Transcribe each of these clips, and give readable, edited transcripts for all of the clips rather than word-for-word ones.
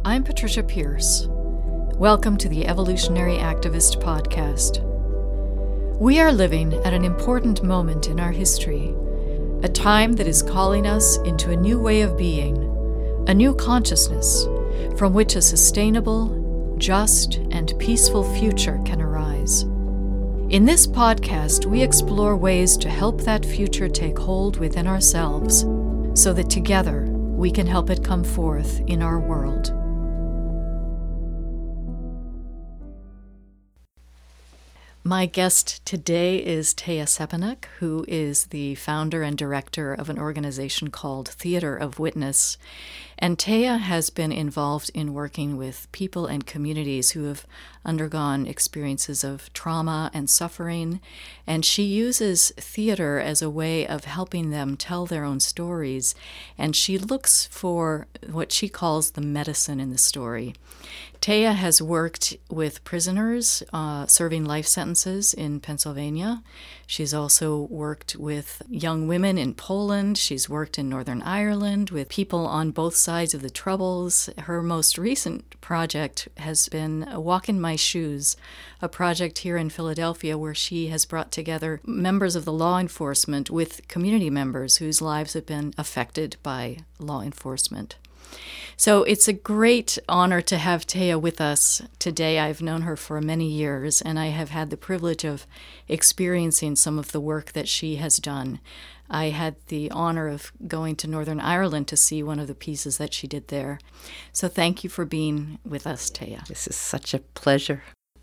I'm Patricia Pierce. Welcome to the Evolutionary Activist Podcast. We are living at an important moment in our history, a time that is calling us into a new way of being, a new consciousness from which a sustainable, just, and peaceful future can arise. In this podcast, we explore ways to help that future take hold within ourselves so that together we can help it come forth in our world. My guest today is Teya Sepanek, who is the founder and director of an organization called Theater of Witness. And Teya has been involved in working with people and communities who have undergone experiences of trauma and suffering, and she uses theater as a way of helping them tell their own stories, and she looks for what she calls the medicine in the story. Teya has worked with prisoners serving life sentences in Pennsylvania. She's also worked with young women in Poland. She's worked in Northern Ireland with people on both sides of the Troubles. Her most recent project has been Walk in My Shoes, a project here in Philadelphia where she has brought together members of the law enforcement with community members whose lives have been affected by law enforcement. So it's a great honor to have Teya with us today. I've known her for many years, and I have had the privilege of experiencing some of the work that she has done. I had the honor of going to Northern Ireland to see one of the pieces that she did there. So thank you for being with us, Teya. This is such a pleasure.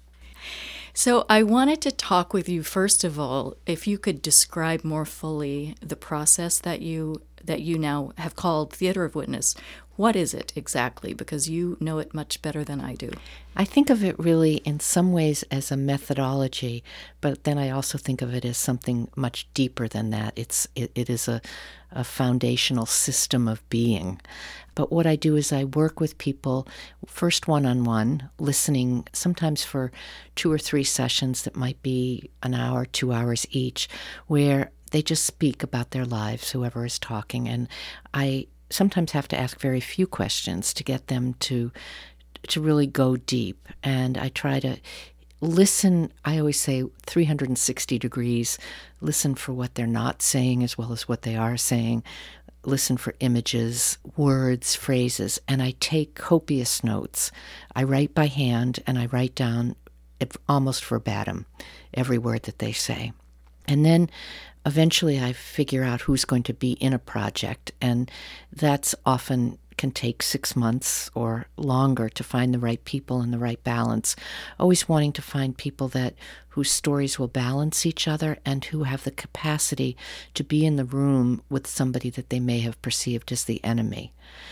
So I wanted to talk with you, first of all, if you could describe more fully the process that you now have called Theater of Witness. What is it exactly? Because you know it much better than I do. I think of it really in some ways as a methodology, but then I also think of it as something much deeper than that. It is a foundational system of being. But what I do is I work with people, first one-on-one, listening sometimes for 2 or 3 sessions that might be an hour, 2 hours each, where they just speak about their lives, whoever is talking. And I sometimes have to ask very few questions to get them to really go deep. And I try to listen, I always say 360 degrees, listen for what they're not saying as well as what they are saying, listen for images, words, phrases, and I take copious notes. I write by hand, and I write down almost verbatim every word that they say. And then eventually I figure out who's going to be in a project, and that's often can take 6 months or longer to find the right people and the right balance, always wanting to find people whose stories will balance each other and who have the capacity to be in the room with somebody that they may have perceived as the enemy.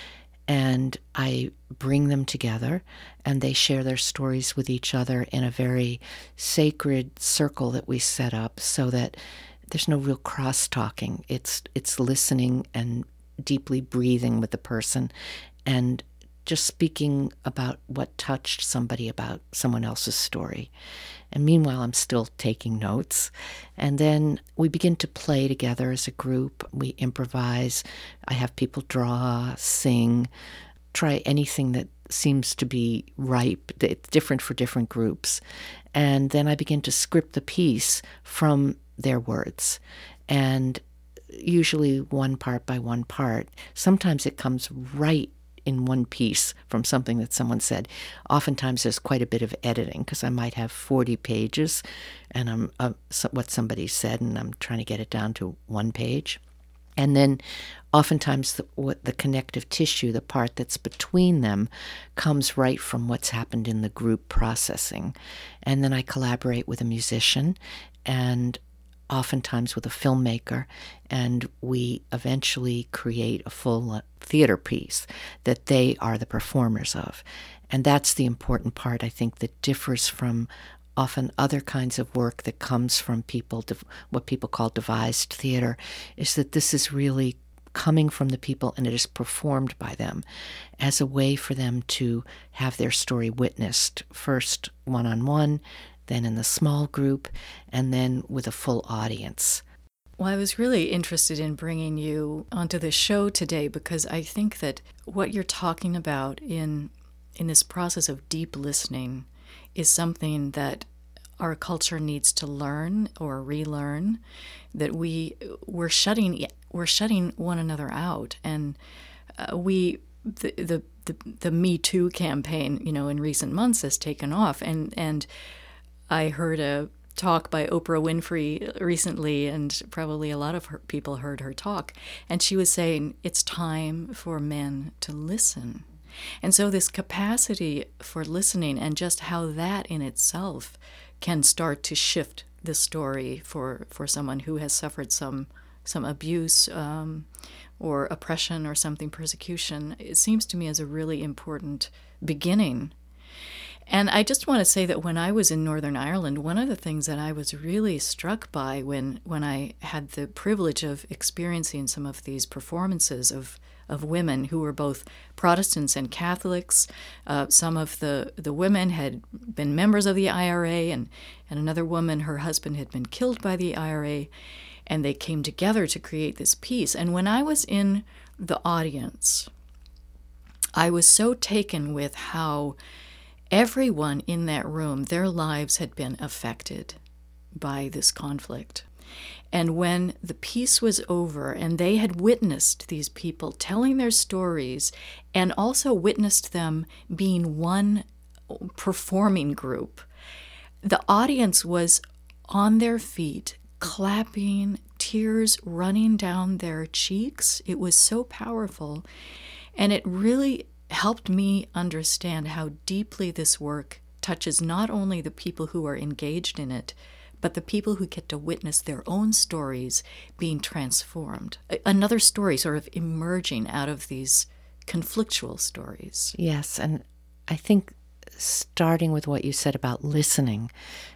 And I bring them together, and they share their stories with each other in a very sacred circle that we set up so that there's no real cross-talking. It's listening and deeply breathing with the person and just speaking about what touched somebody about someone else's story. And meanwhile, I'm still taking notes. And then we begin to play together as a group. We improvise. I have people draw, sing, try anything that seems to be ripe. It's different for different groups. And then I begin to script the piece from their words. And usually one part by one part. Sometimes it comes right in one piece from something that someone said. Oftentimes there's quite a bit of editing because I might have 40 pages and what somebody said, and I'm trying to get it down to 1 page. And then oftentimes the connective tissue, the part that's between them, comes right from what's happened in the group processing. And then I collaborate with a musician and oftentimes with a filmmaker, and we eventually create a full theater piece that they are the performers of. And that's the important part, I think, that differs from often other kinds of work that comes from people, what people call devised theater, is that this is really coming from the people and it is performed by them as a way for them to have their story witnessed, first one-on-one, then in the small group, and then with a full audience. Well, I was really interested in bringing you onto the show today because I think that what you're talking about in in this process of deep listening is something that our culture needs to learn or relearn, that we're shutting one another out. And the Me Too campaign, in recent months has taken off. And I heard a talk by Oprah Winfrey recently, and probably a lot of people heard her talk. And she was saying, it's time for men to listen. And so this capacity for listening, and just how that in itself can start to shift the story for someone who has suffered some abuse or oppression or something, persecution, it seems to me as a really important beginning. And I just want to say that when I was in Northern Ireland, one of the things that I was really struck by when I had the privilege of experiencing some of these performances of women who were both Protestants and Catholics. Some of the women had been members of the IRA, and another woman, her husband had been killed by the IRA, and they came together to create this piece. And when I was in the audience, I was so taken with how everyone in that room, their lives had been affected by this conflict. And when the piece was over and they had witnessed these people telling their stories and also witnessed them being one performing group, the audience was on their feet, clapping, tears running down their cheeks. It was so powerful. And it really helped me understand how deeply this work touches not only the people who are engaged in it, but the people who get to witness their own stories being transformed. Another story sort of emerging out of these conflictual stories. Yes, and I think starting with what you said about listening,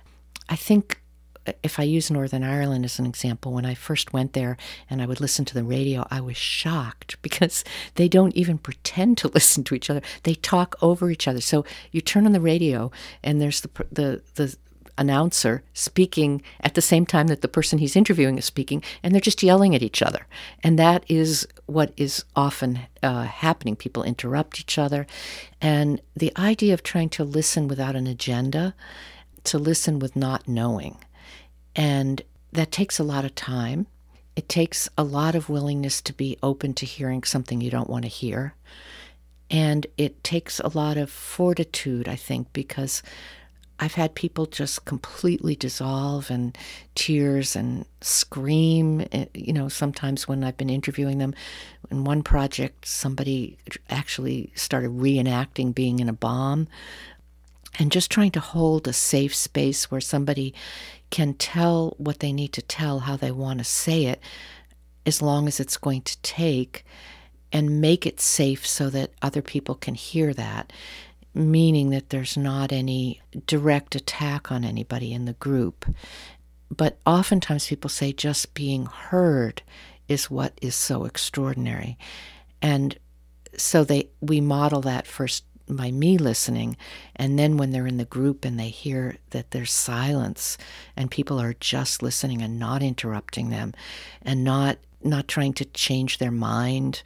I think if I use Northern Ireland as an example, when I first went there and I would listen to the radio, I was shocked because they don't even pretend to listen to each other. They talk over each other. So you turn on the radio and there's the announcer speaking at the same time that the person he's interviewing is speaking, and they're just yelling at each other. And that is what is often happening. People interrupt each other. And the idea of trying to listen without an agenda, to listen with not knowing, and that takes a lot of time. It takes a lot of willingness to be open to hearing something you don't want to hear. And it takes a lot of fortitude, I think, because I've had people just completely dissolve and tears and scream. Sometimes when I've been interviewing them, in one project, somebody actually started reenacting being in a bomb, and just trying to hold a safe space where somebody can tell what they need to tell, how they want to say it, as long as it's going to take, and make it safe so that other people can hear that, meaning that there's not any direct attack on anybody in the group. But oftentimes people say just being heard is what is so extraordinary. And so we model that first by me listening, and then when they're in the group and they hear that there's silence and people are just listening and not interrupting them and not trying to change their mind,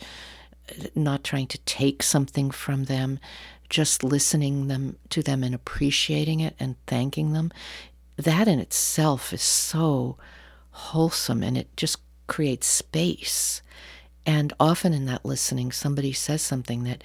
not trying to take something from them, just listening to them and appreciating it and thanking them, that in itself is so wholesome, and it just creates space. And often in that listening, somebody says something that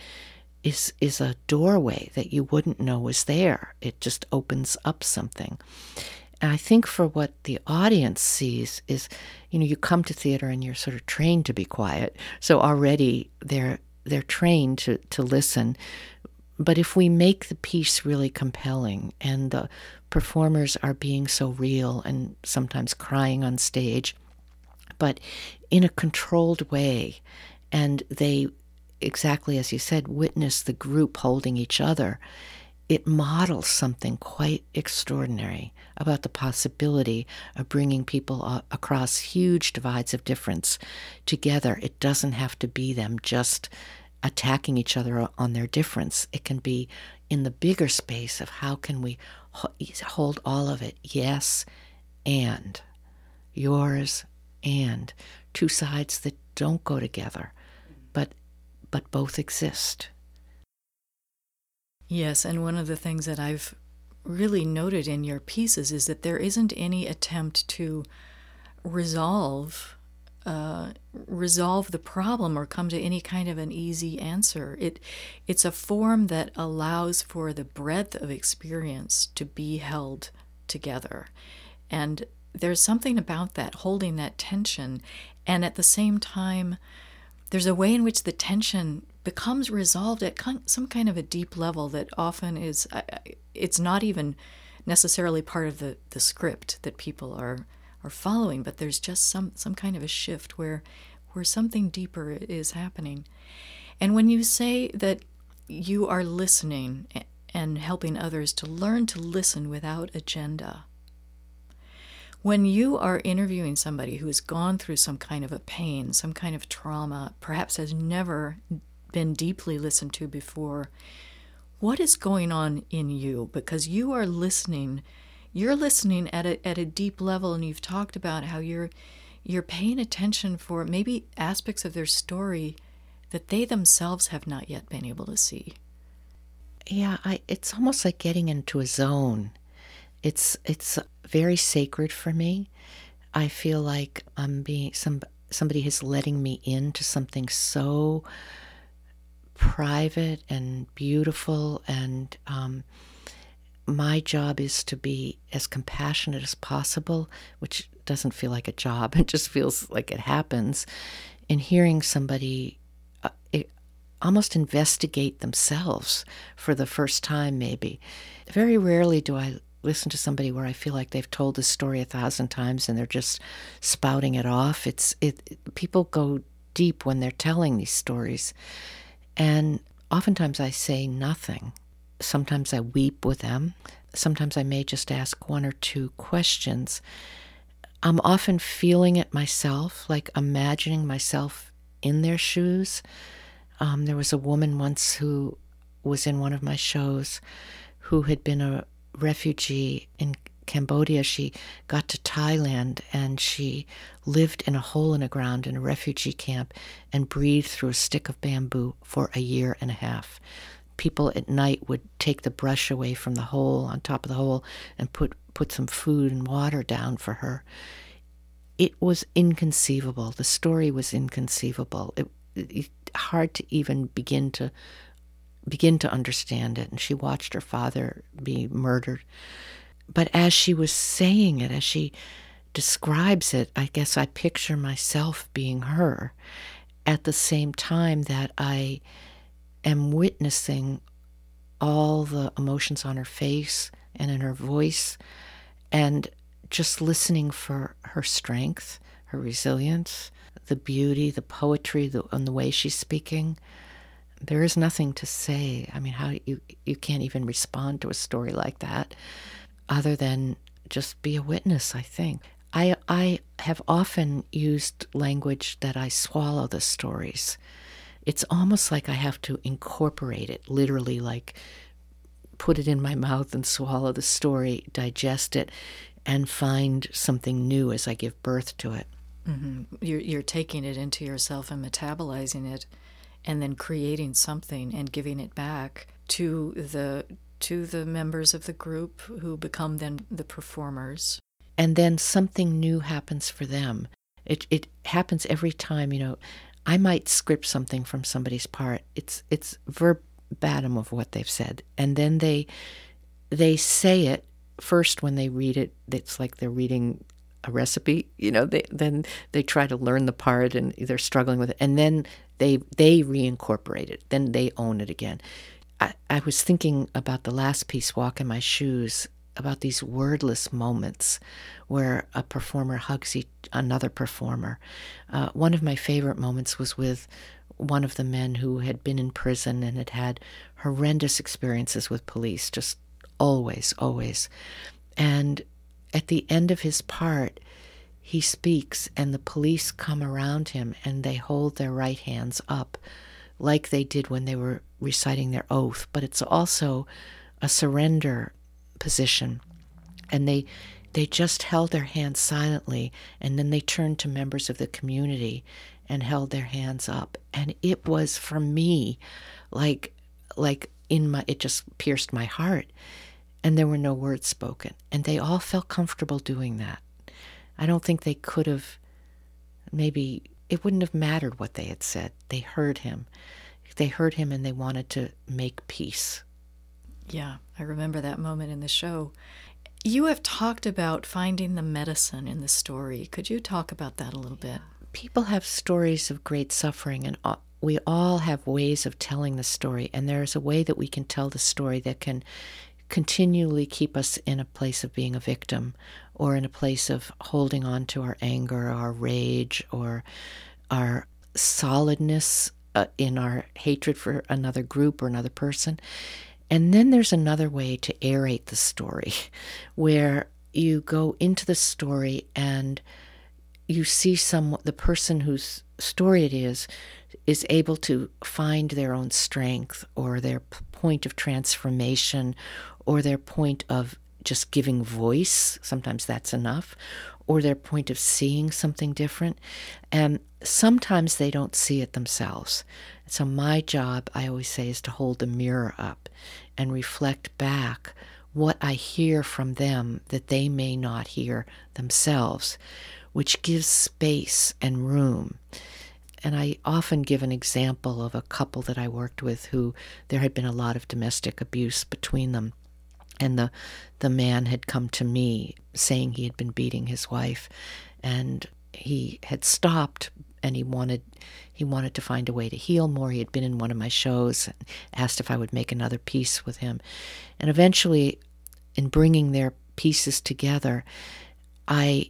is a doorway that you wouldn't know was there. It just opens up something. And I think for what the audience sees is, you come to theater and you're sort of trained to be quiet. So already they're trained to listen. But if we make the piece really compelling and the performers are being so real and sometimes crying on stage, but in a controlled way, and they, exactly as you said, witness the group holding each other, it models something quite extraordinary about the possibility of bringing people across huge divides of difference together. It doesn't have to be them just attacking each other on their difference. It can be in the bigger space of how can we hold all of it. Yes, and yours, and two sides that don't go together, but both exist. Yes, and one of the things that I've really noted in your pieces is that there isn't any attempt to resolve resolve the problem or come to any kind of an easy answer. It's a form that allows for the breadth of experience to be held together. And there's something about that, holding that tension, and at the same time, there's a way in which the tension becomes resolved at some kind of a deep level that often is, it's not even necessarily part of the script that people are following, but there's just some kind of a shift where something deeper is happening. And when you say that you are listening and helping others to learn to listen without agenda, when you are interviewing somebody who has gone through some kind of a pain, some kind of trauma, perhaps has never been deeply listened to before, what is going on in you? Because you are listening. You're listening at a deep level, and you've talked about how you're paying attention for maybe aspects of their story that they themselves have not yet been able to see. Yeah, it's almost like getting into a zone. It's very sacred for me. I feel like I'm being somebody is letting me into something so private and beautiful, and my job is to be as compassionate as possible, which doesn't feel like a job. It just feels like it happens. And hearing somebody almost investigate themselves for the first time, maybe. Very rarely do I listen to somebody where I feel like they've told the story 1,000 times and they're just spouting it off. People go deep when they're telling these stories. And oftentimes I say nothing. Sometimes I weep with them. Sometimes I may just ask one or two questions. I'm often feeling it myself, like imagining myself in their shoes. There was a woman once who was in one of my shows who had been a refugee in Cambodia. She got to Thailand and she lived in a hole in the ground in a refugee camp and breathed through a stick of bamboo for 1.5 years. People at night would take the brush away from the hole, on top of the hole, and put some food and water down for her. It was inconceivable. The story was inconceivable. It hard to even begin to understand it. And she watched her father be murdered. But as she was saying it, as she describes it, I guess I picture myself being her at the same time that I am witnessing all the emotions on her face and in her voice, and just listening for her strength, her resilience, the beauty, the poetry, and the way she's speaking. There is nothing to say. I mean, how you can't even respond to a story like that other than just be a witness, I think. I have often used language that I swallow the stories. It's almost like I have to incorporate it, literally, like put it in my mouth and swallow the story, digest it, and find something new as I give birth to it. Mm-hmm. You're taking it into yourself and metabolizing it, and then creating something and giving it back to the members of the group who become then the performers. And then something new happens for them. It happens every time, I might script something from somebody's part. It's verbatim of what they've said. And then they say it first when they read it. It's like they're reading a recipe, then they try to learn the part and they're struggling with it. And then they reincorporate it. Then they own it again. I was thinking about the last piece, Walk in My Shoes, about these wordless moments where a performer hugs another performer. One of my favorite moments was with one of the men who had been in prison and had had horrendous experiences with police, just always. And at the end of his part, he speaks and the police come around him and they hold their right hands up like they did when they were reciting their oath. But it's also a surrender position. And they just held their hands silently, and then they turned to members of the community and held their hands up. And it was, for me, like it just pierced my heart. And there were no words spoken. And they all felt comfortable doing that. I don't think they could have, maybe it wouldn't have mattered what they had said. They heard him. They heard him and they wanted to make peace. Yeah, I remember that moment in the show. You have talked about finding the medicine in the story. Could you talk about that a little bit? People have stories of great suffering, and we all have ways of telling the story. And there is a way that we can tell the story that can continually keep us in a place of being a victim, or in a place of holding on to our anger, our rage, or our solidness in our hatred for another group or another person. And then there's another way to aerate the story, where you go into the story and you see the person whose story it is able to find their own strength, or their point of transformation, or their point of just giving voice. Sometimes that's enough. Or their point of seeing something different. And sometimes they don't see it themselves. So my job, I always say, is to hold the mirror up and reflect back what I hear from them that they may not hear themselves, which gives space and room. And I often give an example of a couple that I worked with who there had been a lot of domestic abuse between them. And the man had come to me saying he had been beating his wife, and he had stopped, and he wanted to find a way to heal more. He had been in one of my shows and asked if I would make another piece with him. And eventually, in bringing their pieces together, they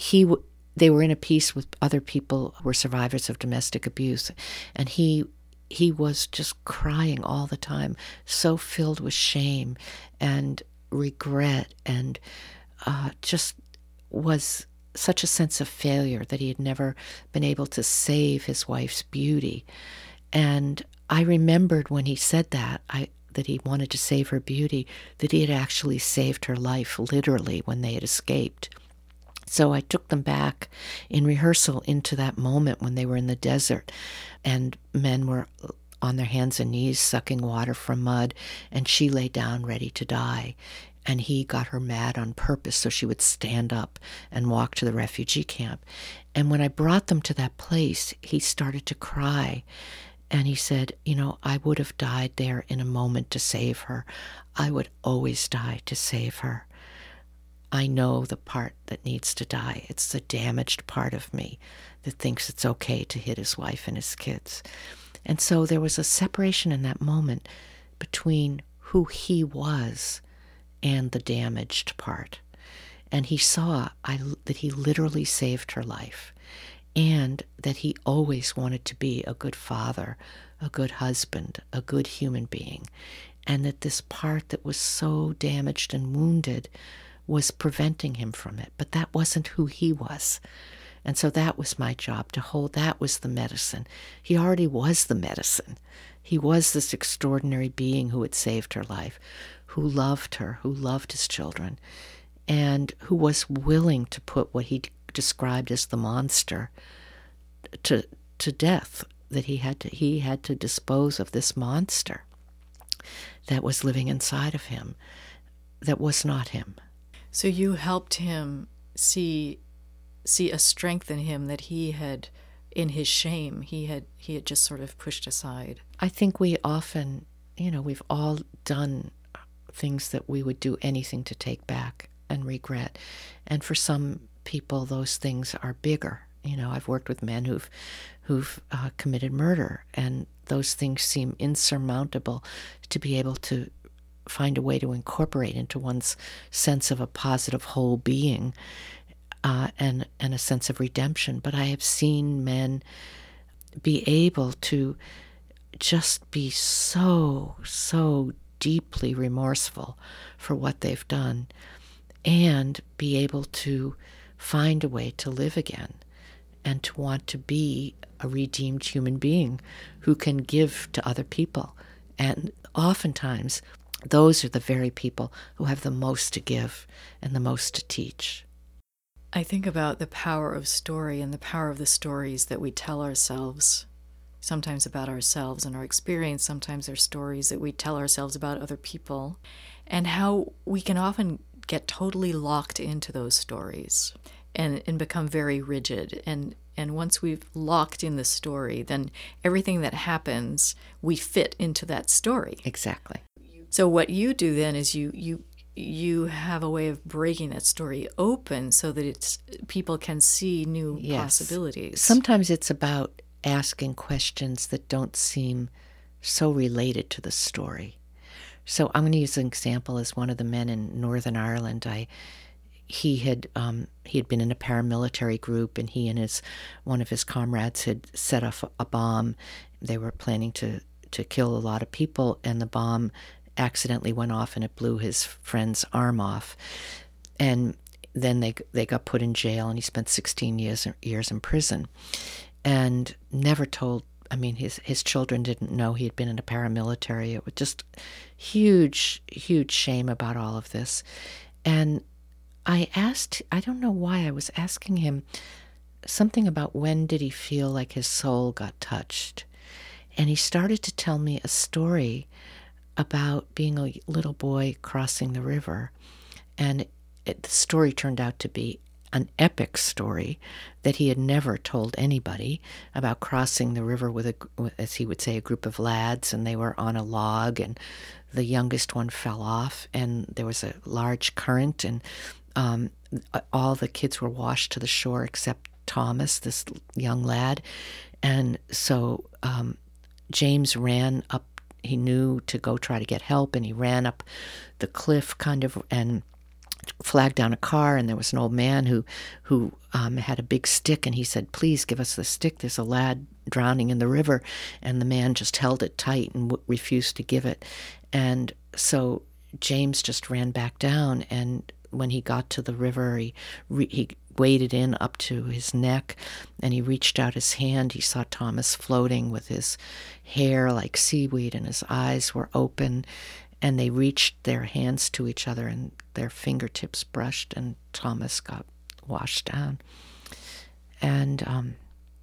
were in a piece with other people who were survivors of domestic abuse, and he was just crying all the time, so filled with shame and regret, and just was such a sense of failure that he had never been able to save his wife's beauty. And I remembered when he said that he wanted to save her beauty, that he had actually saved her life, literally, when they had escaped. So I took them back in rehearsal into that moment when they were in the desert, and men were on their hands and knees sucking water from mud, and she lay down ready to die. And he got her mad on purpose so she would stand up and walk to the refugee camp. And when I brought them to that place, he started to cry. And he said, I would have died there in a moment to save her. I would always die to save her. I know the part that needs to die. It's the damaged part of me that thinks it's okay to hit his wife and his kids. And so there was a separation in that moment between who he was and the damaged part. And he saw that he literally saved her life, and that he always wanted to be a good father, a good husband, a good human being, and that this part that was so damaged and wounded was preventing him from it. But that wasn't who he was. And so that was my job, to hold. That was the medicine. He already was the medicine. He was this extraordinary being who had saved her life, who loved her, who loved his children, and who was willing to put what he described as the monster to death, that he had to dispose of this monster that was living inside of him, that was not him. So you helped him see a strength in him that he had, in his shame, he had just sort of pushed aside. I think we often, we've all done things that we would do anything to take back and regret. And for some people, those things are bigger. I've worked with men who've committed murder, and those things seem insurmountable to be able to find a way to incorporate into one's sense of a positive whole being, and a sense of redemption. But I have seen men be able to just be so deeply remorseful for what they've done, and be able to find a way to live again, and to want to be a redeemed human being who can give to other people. And oftentimes, those are the very people who have the most to give and the most to teach. I think about the power of story and the power of the stories that we tell ourselves. sometimes about ourselves and our experience, sometimes they're stories that we tell ourselves about other people, and how we can often get totally locked into those stories and become very rigid. And once we've locked in the story, then everything that happens, we fit into that story. Exactly. So what you do then is you have a way of breaking that story open so that people can see new possibilities. Sometimes it's about asking questions that don't seem so related to the story. So I'm going to use an example as one of the men in Northern Ireland. He had been in a paramilitary group, and he and one of his comrades had set off a bomb. They were planning to kill a lot of people, and the bomb accidentally went off, and it blew his friend's arm off. And then they got put in jail, and he spent 16 years in prison, and never told. I mean, his children didn't know he had been in a paramilitary. It was just huge shame about all of this. And I don't know why I was asking him something about when did he feel like his soul got touched. And he started to tell me a story about being a little boy crossing the river. And the story turned out to be an epic story that he had never told anybody, about crossing the river with as he would say, a group of lads, and they were on a log, and the youngest one fell off, and there was a large current, and all the kids were washed to the shore except Thomas, this young lad. And so James ran up. He knew to go try to get help, and he ran up the cliff and flagged down a car, and there was an old man who had a big stick, and he said, "Please give us the stick. There's a lad drowning in the river." And the man just held it tight and refused to give it. And so James just ran back down, and when he got to the river, he waded in up to his neck, and he reached out his hand. He saw Thomas floating with his hair like seaweed, and his eyes were open, and they reached their hands to each other, and their fingertips brushed, and Thomas got washed down. And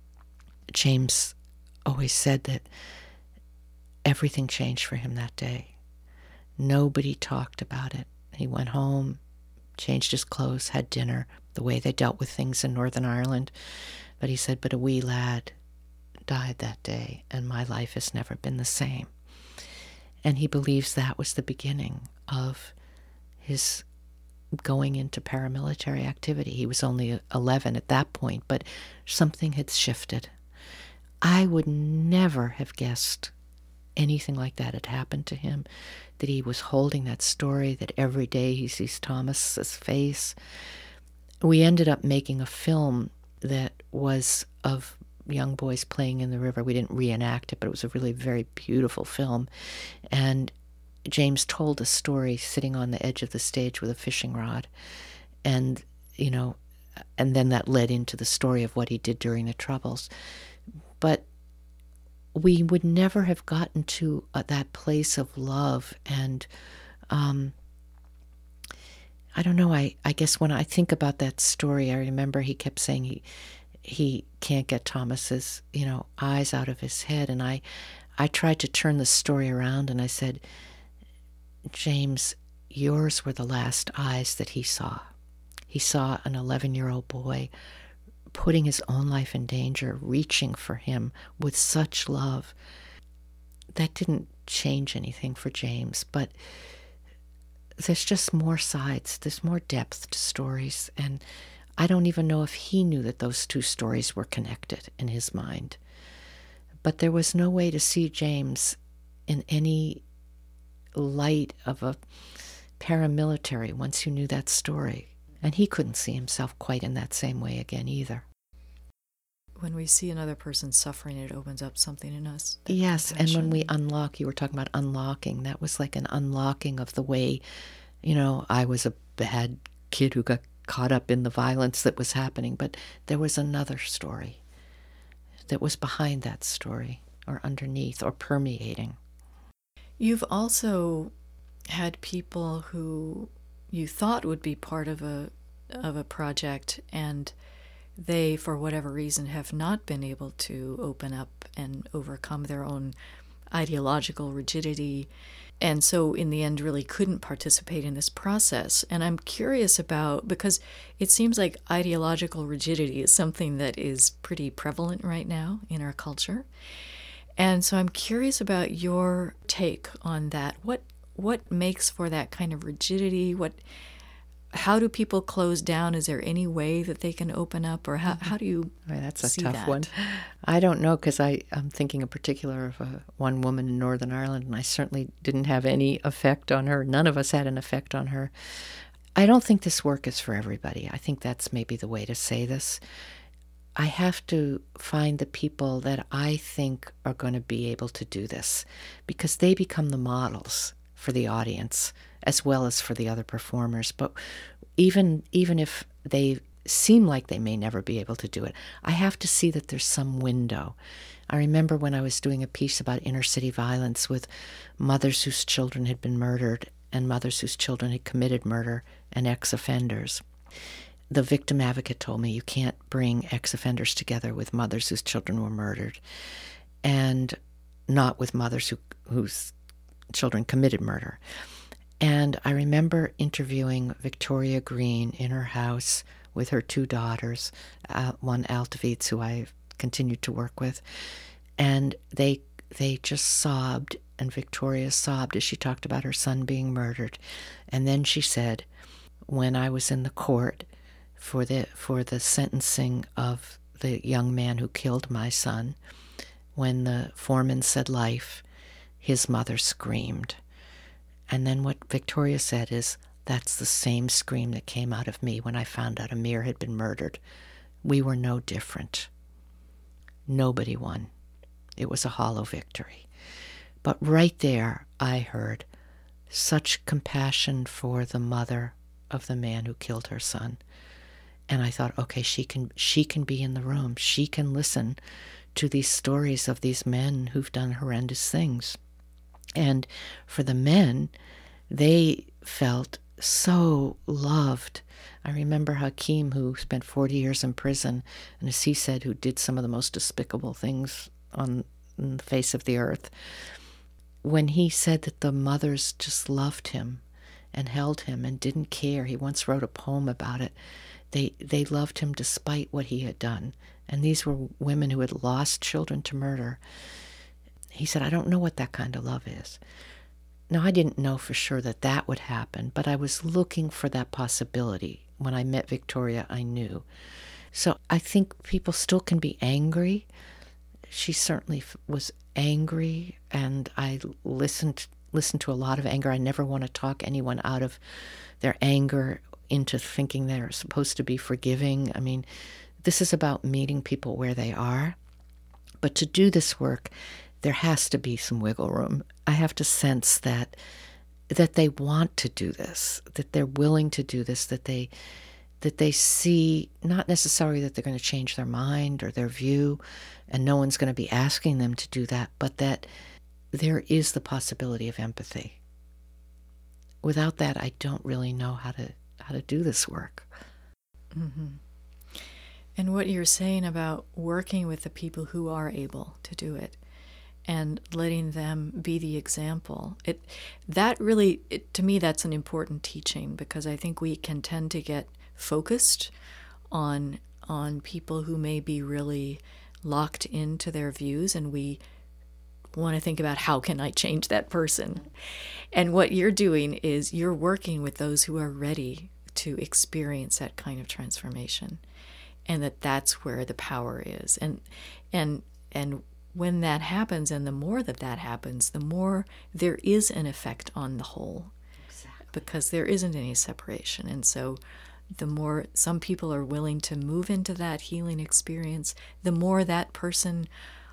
James always said that everything changed for him that day. Nobody talked about it. He went home, changed his clothes, had dinner, the way they dealt with things in Northern Ireland. But he said, "But a wee lad died that day, and my life has never been the same." And he believes that was the beginning of his going into paramilitary activity. He was only 11 at that point, but something had shifted. I would never have guessed anything like that had happened to him, that he was holding that story, that every day he sees Thomas's face. We ended up making a film that was of young boys playing in the river. We didn't reenact it, but it was a really very beautiful film. And James told a story sitting on the edge of the stage with a fishing rod. And, and then that led into the story of what he did during the Troubles. But we would never have gotten to that place of love. And I don't know, I guess when I think about that story, I remember he kept saying he can't get Thomas's, eyes out of his head. And I tried to turn the story around, and I said, "James, yours were the last eyes that he saw. He saw an 11-year-old boy putting his own life in danger, reaching for him with such love." That didn't change anything for James, but there's just more sides. There's more depth to stories, and I don't even know if he knew that those two stories were connected in his mind. But there was no way to see James in any light of a paramilitary once you knew that story. And he couldn't see himself quite in that same way again either. When we see another person suffering, it opens up something in us. Yes, and when we unlock, you were talking about unlocking, that was like an unlocking of the way, I was a bad kid who got caught up in the violence that was happening, but there was another story that was behind that story, or underneath, or permeating. You've also had people who you thought would be part of a project, and they, for whatever reason, have not been able to open up and overcome their own ideological rigidity, and so in the end really couldn't participate in this process. And I'm curious about, because it seems like ideological rigidity is something that is pretty prevalent right now in our culture. And so I'm curious about your take on that. What makes for that kind of rigidity? How do people close down? Is there any way that they can open up, or how do you That's a see tough that? one. I don't know, because I'm thinking in particular of one woman in Northern Ireland, and I certainly didn't have any effect on her. None of us had an effect on her. I don't think this work is for everybody. I think that's maybe the way to say this. I have to find the people that I think are going to be able to do this, because they become the models for the audience as well as for the other performers. But even if they seem like they may never be able to do it, I have to see that there's some window. I remember when I was doing a piece about inner city violence with mothers whose children had been murdered and mothers whose children had committed murder and ex-offenders. The victim advocate told me you can't bring ex-offenders together with mothers whose children were murdered, and not with mothers whose children committed murder. And I remember interviewing Victoria Green in her house with her two daughters, one Altavitz, who I continued to work with, and they just sobbed, and Victoria sobbed as she talked about her son being murdered. And then she said, when I was in the court for the sentencing of the young man who killed my son, when the foreman said life, his mother screamed. And then what Victoria said is, that's the same scream that came out of me when I found out Amir had been murdered. We were no different. Nobody won. It was a hollow victory. But right there, I heard such compassion for the mother of the man who killed her son. And I thought, okay, she can be in the room. She can listen to these stories of these men who've done horrendous things. And for the men, they felt so loved. I remember Hakeem, who spent 40 years in prison, and as he said, who did some of the most despicable things on the face of the earth, when he said that the mothers just loved him and held him and didn't care. He once wrote a poem about it. They loved him despite what he had done. And these were women who had lost children to murder. He said, I don't know what that kind of love is. Now, I didn't know for sure that would happen, but I was looking for that possibility. When I met Victoria, I knew. So I think people still can be angry. She certainly was angry, and I listened to a lot of anger. I never want to talk anyone out of their anger into thinking they're supposed to be forgiving. I mean, this is about meeting people where they are. But to do this work, there has to be some wiggle room. I have to sense that they want to do this, that they're willing to do this, that they see, not necessarily that they're going to change their mind or their view, and no one's going to be asking them to do that, but that there is the possibility of empathy. Without that, I don't really know how to do this work. Mm-hmm. And what you're saying about working with the people who are able to do it and letting them be the example, to me, that's an important teaching, because I think we can tend to get focused on people who may be really locked into their views, and we want to think about, how can I change that person? And what you're doing is you're working with those who are ready to experience that kind of transformation, and that's where the power is. And when that happens, and the more that happens, the more there is an effect on the whole. Exactly. Because there isn't any separation. And so the more some people are willing to move into that healing experience, the more that person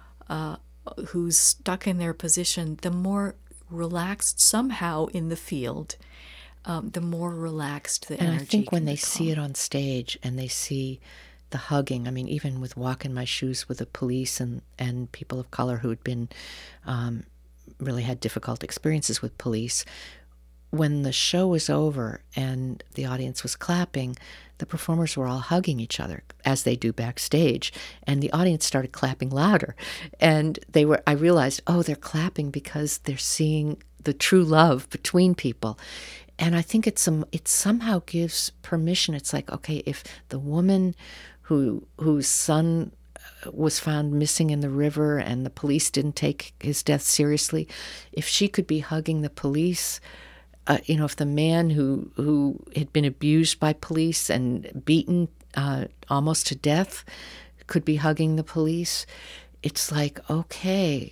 who's stuck in their position, the more relaxed somehow in the field, the more relaxed the energy. And I think when they become. see it on stage and they see the hugging, I mean, even with Walk in My Shoes with the police and people of color who'd been really had difficult experiences with police, when the show was over and the audience was clapping, the performers were all hugging each other, as they do backstage, and the audience started clapping louder. And I realized, oh, they're clapping because they're seeing the true love between people. And I think it somehow gives permission. It's like, okay, if the woman whose son was found missing in the river and the police didn't take his death seriously, if she could be hugging the police, if the man who had been abused by police and beaten almost to death could be hugging the police, it's like, okay,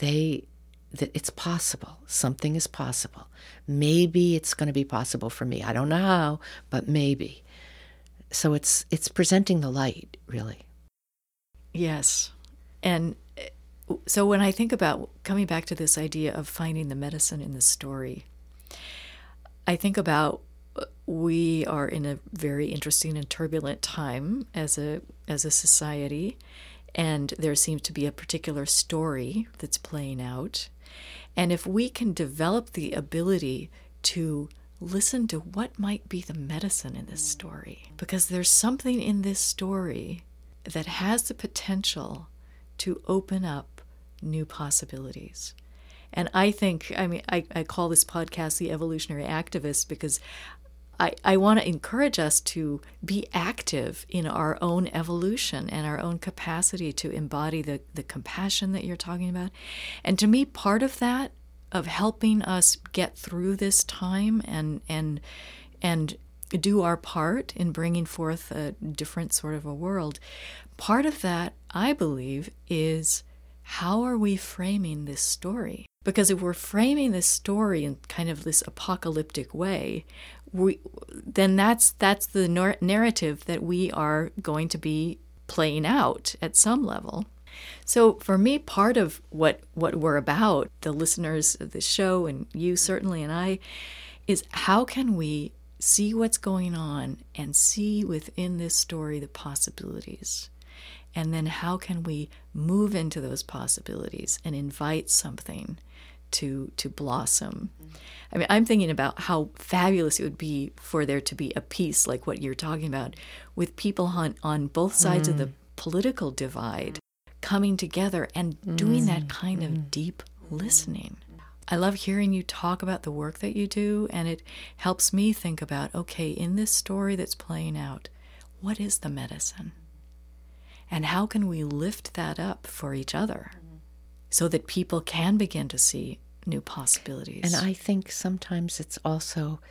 it's possible. Something is possible. Maybe it's going to be possible for me. I don't know how, but maybe. So it's presenting the light, really. Yes. And so when I think about coming back to this idea of finding the medicine in the story, I think about we are in a very interesting and turbulent time as a society, and there seems to be a particular story that's playing out. And if we can develop the ability to listen to what might be the medicine in this story, because there's something in this story that has the potential to open up new possibilities. And I think, I call this podcast The Evolutionary Activist because I want to encourage us to be active in our own evolution and our own capacity to embody the compassion that you're talking about. And to me, part of that, of helping us get through this time and do our part in bringing forth a different sort of a world, part of that, I believe, is how are we framing this story? Because if we're framing this story in kind of this apocalyptic way, then that's the narrative that we are going to be playing out at some level. So for me, part of what we're about, the listeners of this show and you certainly and I, is how can we see what's going on and see within this story the possibilities? And then how can we move into those possibilities and invite something to blossom? I mean, I'm thinking about how fabulous it would be for there to be a piece like what you're talking about, with people on both sides of the political divide coming together and doing that kind of deep listening. I love hearing you talk about the work that you do, and it helps me think about, okay, in this story that's playing out, what is the medicine? And how can we lift that up for each other so that people can begin to see new possibilities? And I think sometimes it's also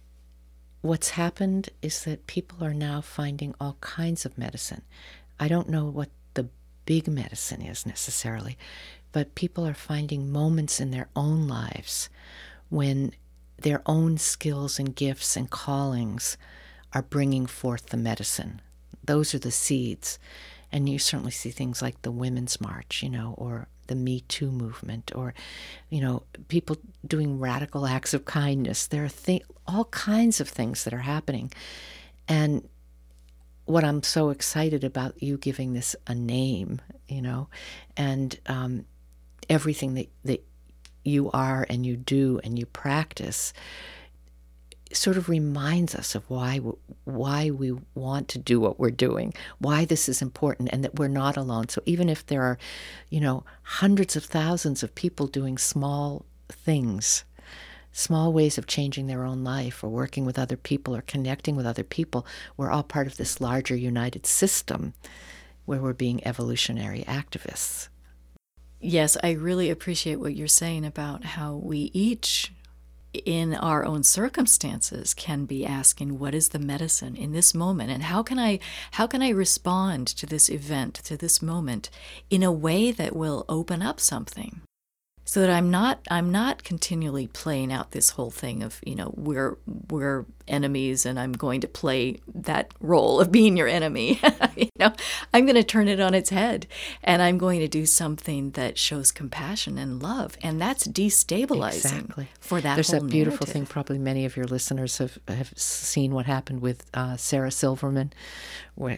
what's happened is that people are now finding all kinds of medicine. I don't know what the big medicine is necessarily, but people are finding moments in their own lives when their own skills and gifts and callings are bringing forth the medicine. Those are the seeds. And you certainly see things like the Women's March, or the Me Too movement, or, people doing radical acts of kindness. There are all kinds of things that are happening. And what I'm so excited about you giving this a name, and everything that you are and you do and you practice sort of reminds us of why we want to do what we're doing, why this is important, and that we're not alone. So even if there are, hundreds of thousands of people doing small things, small ways of changing their own life or working with other people or connecting with other people, we're all part of this larger united system where we're being evolutionary activists. Yes, I really appreciate what you're saying about how we each, in our own circumstances, can be asking, what is the medicine in this moment, and how can I respond to this event, to this moment, in a way that will open up something, so that I'm not continually playing out this whole thing of, we're enemies and I'm going to play that role of being your enemy. I'm going to turn it on its head, and I'm going to do something that shows compassion and love, and that's destabilizing for that There's whole that beautiful narrative. thing, probably many of your listeners have seen what happened with Sarah Silverman, where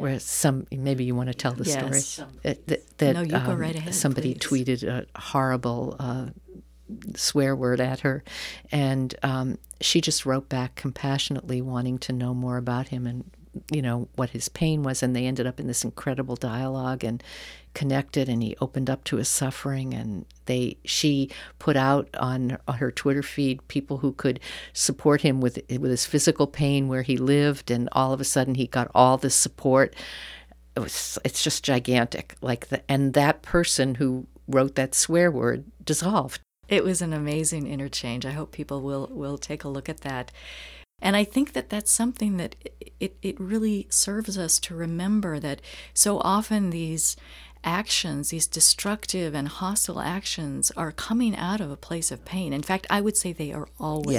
maybe you want to tell the story. No, you go right ahead, Somebody please. tweeted a horrible swear word at her. And she just wrote back compassionately, wanting to know more about him and, what his pain was. And they ended up in this incredible dialogue and connected, and he opened up to his suffering. And she put out on her Twitter feed people who could support him with his physical pain where he lived. And all of a sudden he got all this support. It's just gigantic. And that person who wrote that swear word dissolved. It was an amazing interchange. I hope people will take a look at that. And I think that that's something that it really serves us to remember, that so often these actions, these destructive and hostile actions, are coming out of a place of pain. In fact, I would say they are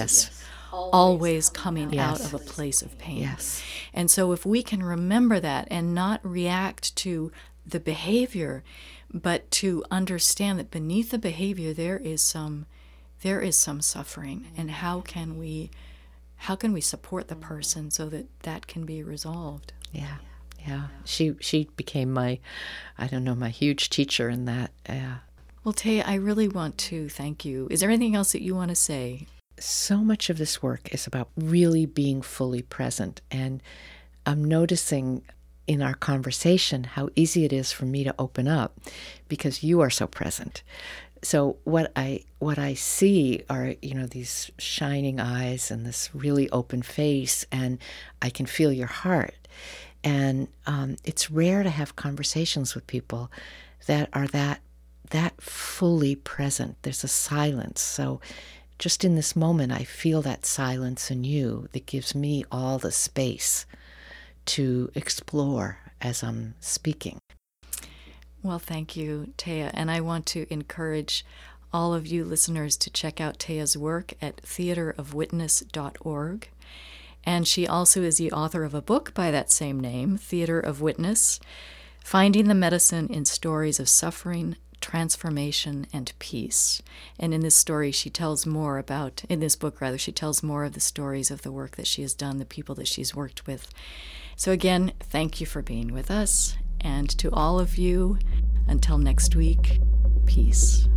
always coming out of a place of pain. Yes. And so if we can remember that and not react to the behavior, but to understand that beneath the behavior there is some suffering, and how can we support the person so that can be resolved? Yeah. She became my huge teacher in that. Well, Taya, I really want to thank you. Is there anything else that you want to say? So much of this work is about really being fully present, and I'm noticing in our conversation how easy it is for me to open up because you are so present. So what I see are, these shining eyes and this really open face, and I can feel your heart. And it's rare to have conversations with people that are that fully present. There's a silence. So just in this moment, I feel that silence in you that gives me all the space to explore as I'm speaking. Well, thank you, Taya. And I want to encourage all of you listeners to check out Taya's work at theaterofwitness.org. And she also is the author of a book by that same name, Theater of Witness, Finding the Medicine in Stories of Suffering, Transformation, and Peace. And in this book, she tells more of the stories of the work that she has done, the people that she's worked with. So again, thank you for being with us. And to all of you, until next week, peace.